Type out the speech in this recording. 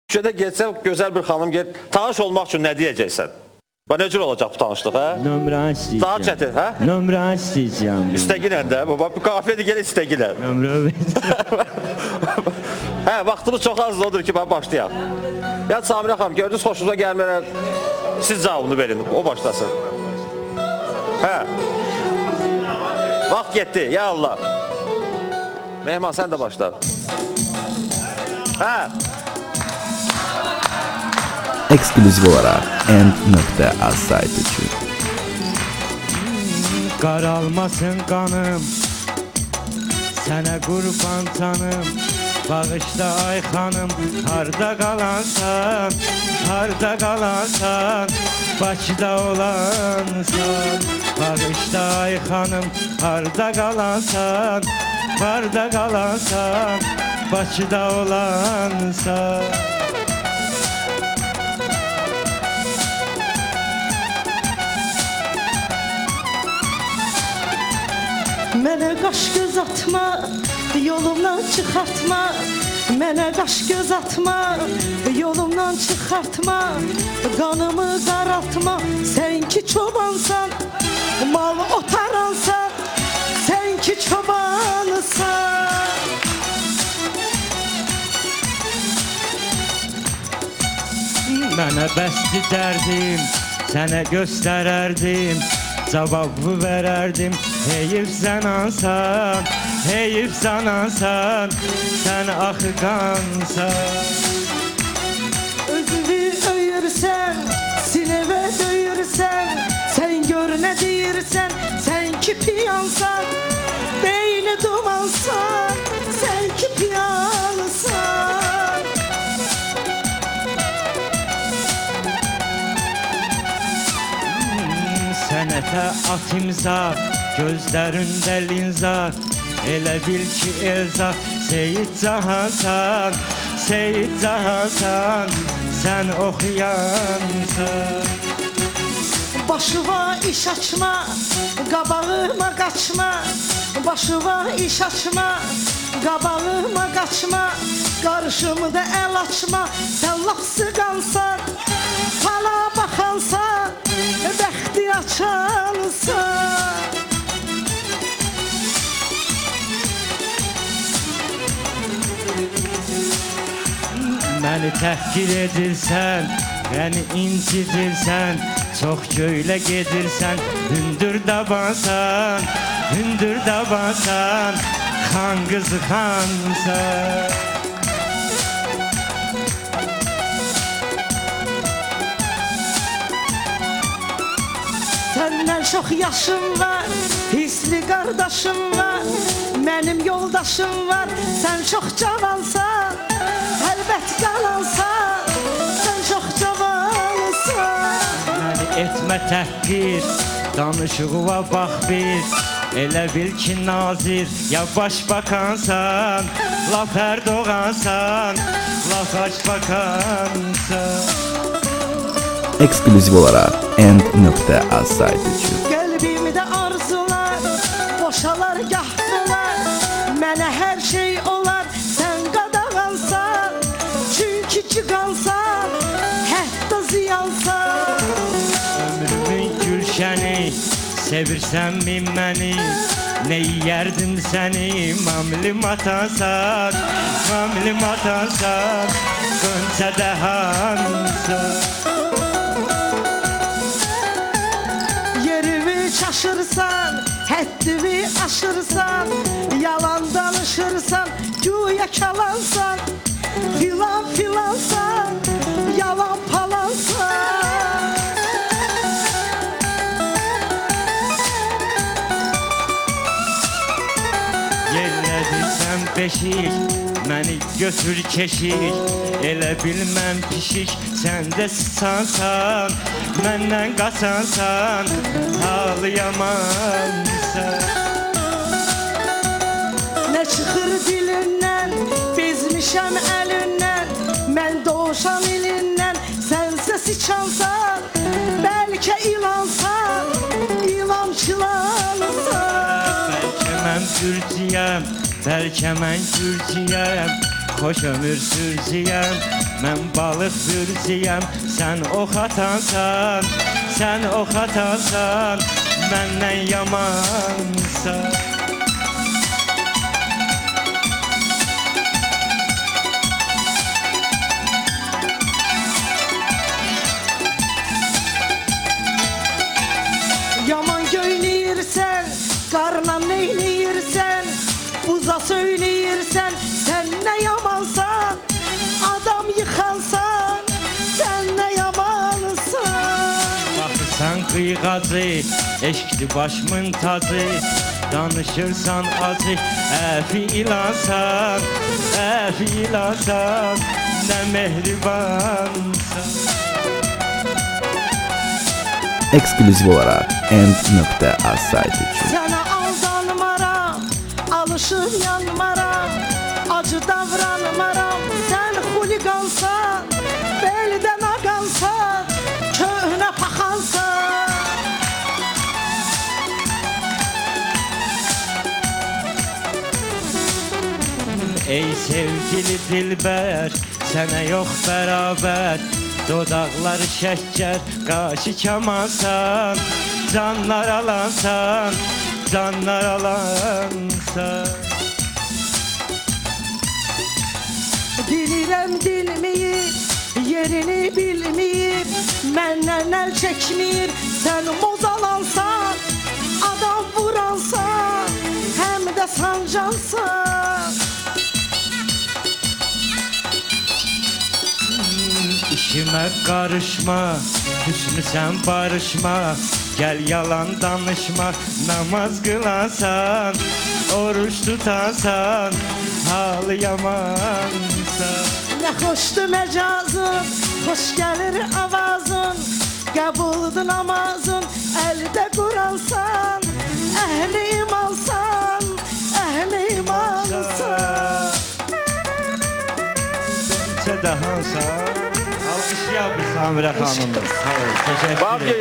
Şöyle geçsem güzel bir hanım gel. Tanış olmak için ne diyeceksin? Bana necə olacaq bu tanışlıq, hə? Nömrə istəyəcəm. Daha çətin, hə? Nömrə istəyəcəm. İstəginlə də, bu kafedə gəl istəginlə. Nömrə ver. Hə, vaxtımız çox azdır, odur ki, başlayaq. Ya Samirə xanım, gördünüz, xoşunuza gəlməyən, siz cavabını verin, o başlasın. Hə. Vaxt getdi, ya Allah. Mehman, sən də başla. Hə. Ekskluzif olarak End.az saytı için. Qaralmasın qanım, sənə qurban canım. Bağışla ay xanım, harda qalansan, harda qalansan, Bakıda olansan. Bağışla ay xanım, harda qalansan, harda qalansan, Bakıda olansan. Mənə qaş göz atma, yolumdan çıxartma. Mənə qaş göz atma, yolumdan çıxartma. Qanımı qaraltma, sən ki çobansan. Mal otaransan, sən ki çobansan. Mənə bəsdi dərdim, sənə göstərərdim, cavabı verərdim. Heyif sən ansan, heyif sən ansan, sən axıqansan. Özünü öyürsən, sinevə döyürsən. Sən gör nə deyirsən, sən ki piyansan. Beyni dumansan, sən ki piyansan. Sənətə at imza, gözlərində linza. Elə bil ki Elza, Seyid Cahansan, Seyid Cahansan, sən oxuyansan. Başıva iş açma, qabağıma qaçma. Başıva iş açma, qabağıma qaçma. Qarşımda əl açma, sən laf sıqansan. Fala baxansan, bəxti açansan. Məni təhqir edirsən, məni incidirsən, çox göylə gedirsən, hündür dabansan, hündür dabansan, xan qızı xansan. Səndən çox yaşım var, hisli qardaşım var. Mənim yoldaşım var, sən çox cavansan. Əlbət qalansan, sən çox cavansan. Məni etmə təhqir, danışığıva bax bir. Elə bil ki nazir, ya başbakansan, laf Erdoğansan, laf başbakansan. Ekskluzif olarak End.az saytı için. Qəlbimdə arzular, boşalar gahdılar. Mənə hər şey olar, sən qadağansan. Çünki çıxansan, hətta ziyansan. Ömrümün gülşəni, sevirsən mi məni? Ne yerdim səni, mamlim atansan, mamlim atansan, Gönçə dəhansan. Çaşırsan, həddimi aşırsan. Yalan danışırsan, güya kalansan. Filan filansan, yalan palansan. Yerlədirsən beşik, məni götür keşik. Elə bilməm pişik, sən də sıçansan. Məndən qaçansan, ağlayamansan. Nə çıxır dilindən, bezmişəm əlindən. Mən doğuşan ilindən, sənsə sıçansan. Bəlkə ilansan, ilançılansan. Bəlkə mən gürciyəm, bəlkə mən gürciyəm. Xoş ömür sürciyəm, Mən balıq bürcəyəm, sən ox atansan, sən ox atansan, məndən yamansan. Yaman göynəyirsən, qarla neynəyirsən, buza söyləyirsən, sən nə yamansan, adam yıxansan, sən nə yamansan. Baxırsan qıyğacı, eşkli başımın tacı, danışırsan acı, əfi ilansan, nə mehribansan. Eksklüziv olarak End.az saytı için. Sənə aldanmaram, alışıb yanmaram, acı davranmaram, sən xuliqansan, beldən ağansan, köhnə paxansan. Ey sevgili dilbər, sənə yox bərabər, dodaqlar şəkər, qaşı kamansan, canlar alansan, canlar alansan. Bilirəm dilməyib, yerini bilməyib, məndən əl çəkmir, sən mozalansan, adam vuransan, həm də sancansan. İşimə qarışma, küsmüsən barışma, gəl yalan danışma, namaz qılansan, oruç tutansan, halı yamansan. Nə xoşdur məcazın, xoş gəlir avazın, qəbuldur namazın, əldə quransan, əhli imansan, əhli imansan. Bəlkə də hansan, alqışlayaq bir Samirə xanımız. Sağ ol, təşəkkür ederim.